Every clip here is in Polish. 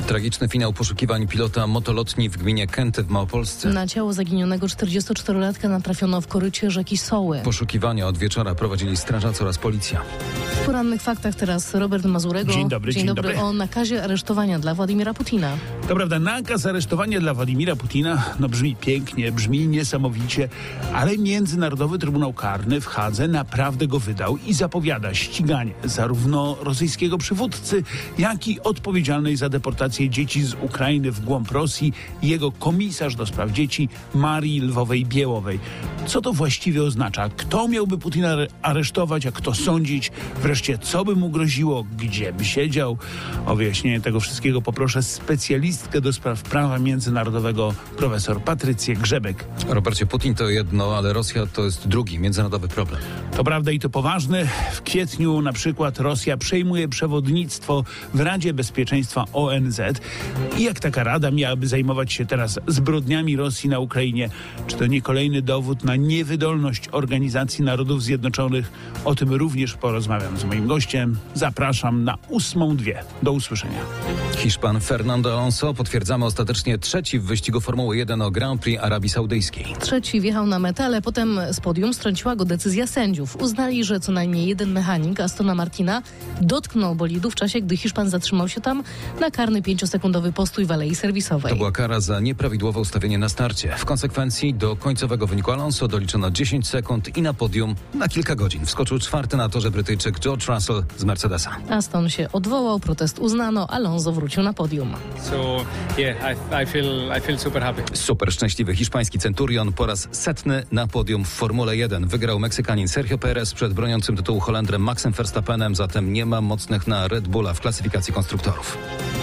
Tragiczny finał poszukiwań pilota motolotni w gminie Kęty w Małopolsce. Na ciało zaginionego 44-latka natrafiono w korycie rzeki Soły. Poszukiwania od wieczora prowadzili strażacy oraz policja. W porannych faktach teraz Robert Mazurego. Dzień dobry. O nakazie aresztowania dla Władimira Putina. To prawda, nakaz aresztowania dla Władimira Putina brzmi pięknie, brzmi niesamowicie, ale Międzynarodowy Trybunał Karny w Hadze naprawdę go wydał i zapowiada ściganie zarówno rosyjskiego przywódcy, jak i odpowiedzialnej za deportację dzieci z Ukrainy w głąb Rosji jego komisarz do spraw dzieci Marii Lwowej-Biełowej. Co to właściwie oznacza? Kto miałby Putina aresztować, a kto sądzić? Wreszcie, co by mu groziło? Gdzie by siedział? O wyjaśnienie tego wszystkiego poproszę specjalistkę do spraw prawa międzynarodowego, profesor Patrycję Grzebek. Robercie, Putin to jedno, ale Rosja to jest drugi międzynarodowy problem. To prawda i to poważny. W kwietniu na przykład Rosja przejmuje przewodnictwo w Radzie Bezpieczeństwa ONZ. I jak taka rada miałaby zajmować się teraz zbrodniami Rosji na Ukrainie? Czy to nie kolejny dowód na niewydolność Organizacji Narodów Zjednoczonych? O tym również porozmawiam z moim gościem. Zapraszam na 8:02. Do usłyszenia. Hiszpan Fernando Alonso, potwierdzamy, ostatecznie trzeci w wyścigu Formuły 1 o Grand Prix Arabii Saudyjskiej. Trzeci wjechał na metę, ale potem z podium strąciła go decyzja sędziów. Uznali, że co najmniej jeden mechanik Astona Martina dotknął bolidu w czasie, gdy Hiszpan zatrzymał się tam na karny 5-sekundowy postój w alei serwisowej. To była kara za nieprawidłowe ustawienie na starcie. W konsekwencji do końcowego wyniku Alonso doliczono 10 sekund i na podium na kilka godzin wskoczył czwarty na torze Brytyjczyk George Russell z Mercedesa. Aston się odwołał, protest uznano, Alonso wrócił na podium. I feel super happy. Super szczęśliwy hiszpański centurion po raz setny na podium w Formule 1. Wygrał Meksykanin Sergio Perez przed broniącym tytułu Holendrem Maxem Verstappenem, zatem nie ma mocnych na Red Bulla w klasyfikacji konstruktorów.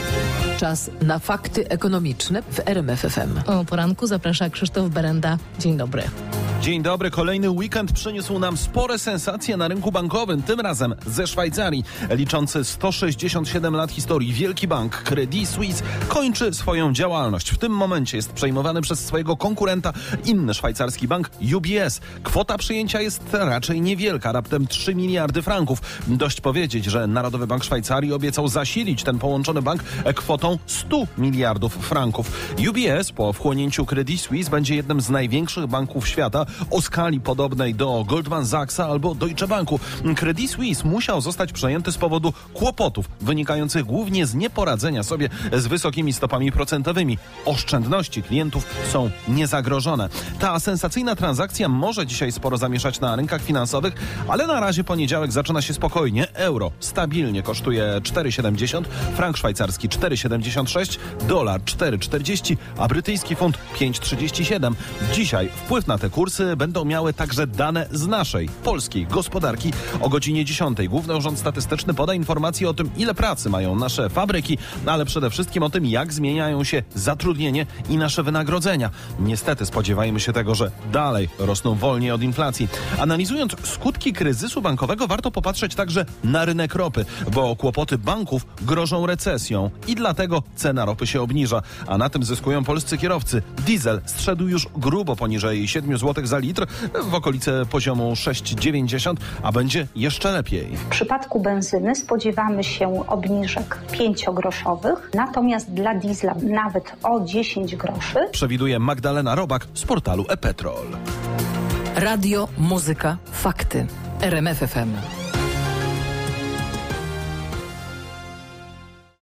Czas na fakty ekonomiczne w RMF FM. O poranku zaprasza Krzysztof Berenda. Dzień dobry. Dzień dobry. Kolejny weekend przyniósł nam spore sensacje na rynku bankowym, tym razem ze Szwajcarii. Liczący 167 lat historii wielki bank Credit Suisse kończy swoją działalność. W tym momencie jest przejmowany przez swojego konkurenta inny szwajcarski bank UBS. Kwota przyjęcia jest raczej niewielka, raptem 3 miliardy franków. Dość powiedzieć, że Narodowy Bank Szwajcarii obiecał zasilić ten połączony bank kwotą 100 miliardów franków. UBS po wchłonięciu Credit Suisse będzie jednym z największych banków świata o skali podobnej do Goldman Sachsa albo Deutsche Banku. Credit Suisse musiał zostać przejęty z powodu kłopotów wynikających głównie z nieporadzenia sobie z wysokimi stopami procentowymi. Oszczędności klientów są niezagrożone. Ta sensacyjna transakcja może dzisiaj sporo zamieszać na rynkach finansowych, ale na razie poniedziałek zaczyna się spokojnie. Euro stabilnie kosztuje 4,70, frank szwajcarski 4,76, dolar 4,40, a brytyjski funt 5,37. Dzisiaj wpływ na te kursy będą miały także dane z naszej, polskiej gospodarki. O godzinie 10 Główny Urząd Statystyczny poda informacje o tym, ile pracy mają nasze fabryki, ale przede wszystkim o tym, jak zmieniają się zatrudnienie i nasze wynagrodzenia. Niestety spodziewajmy się tego, że dalej rosną wolniej od inflacji. Analizując skutki kryzysu bankowego, warto popatrzeć także na rynek ropy, bo kłopoty banków grożą recesją i dlatego cena ropy się obniża, a na tym zyskują polscy kierowcy. Diesel zszedł już grubo poniżej 7 zł za litr, w okolice poziomu 6,90, a będzie jeszcze lepiej. W przypadku benzyny spodziewamy się obniżek 5-groszowych, natomiast dla diesla nawet o 10 groszy. Przewiduje Magdalena Robak z portalu ePetrol. Radio, muzyka, fakty. RMF FM.